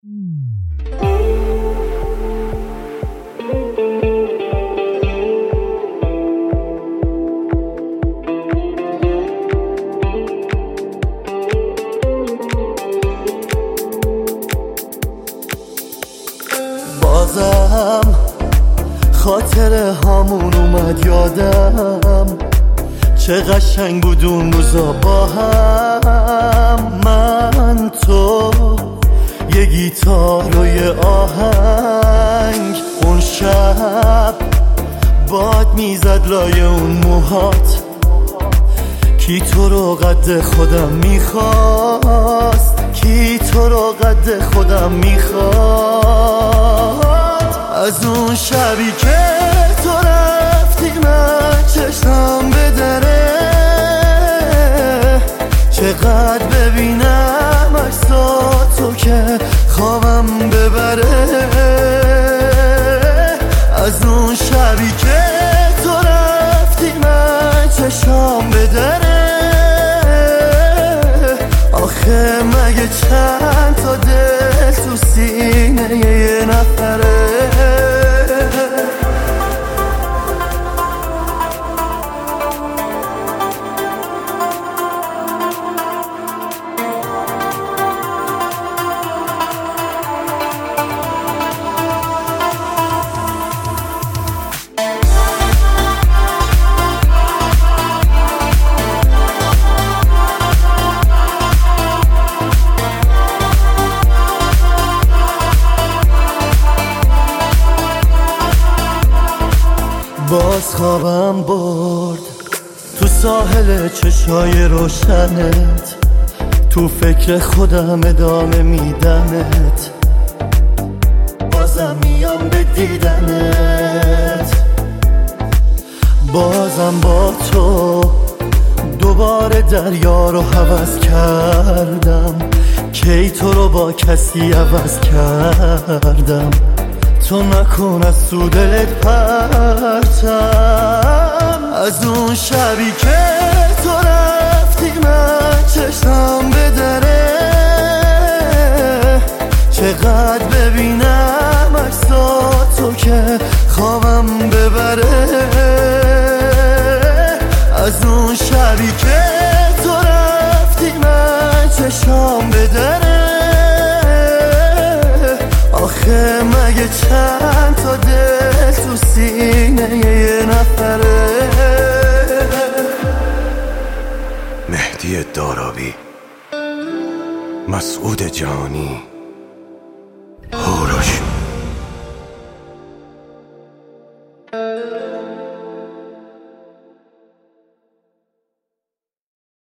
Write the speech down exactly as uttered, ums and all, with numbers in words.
بازم خاطره هامون اومد یادم، چه قشنگ بود اون روزا با هم. من تو یه گیتار و یه آهنگ، اون شب باد میزد لای اون موهات. کی تو رو قد خودم میخواست، کی تو رو قد خودم میخواست. از اون شبی که تو رفتی من چشمم به دره، چقدر ببینم عکساتو که خوابم ببره. از اون شبی که تو رفتی من چشمم به دره، آخه مگه چند تا دل تو سینه یه نفره. باز خوابم برد تو ساحل چشای روشنت، تو فکر خودم ادامه میدمت. بازم میام به دیدنت، بازم با تو دوباره دریا رو هوس کردم. کی تو رو با کسی عوض کردم، تو نکن از تو دلت پرتم. از اون شبی که تو رفتی من چشمم به دره، چقدر ببینم عکساتو که خوابم ببره. از اون شبی که تو رفتی من چشمم به دره، آخه مگه چند تا دل تو سینه یه نفره. مهدی دارابی، مسعود جانی، هوروش.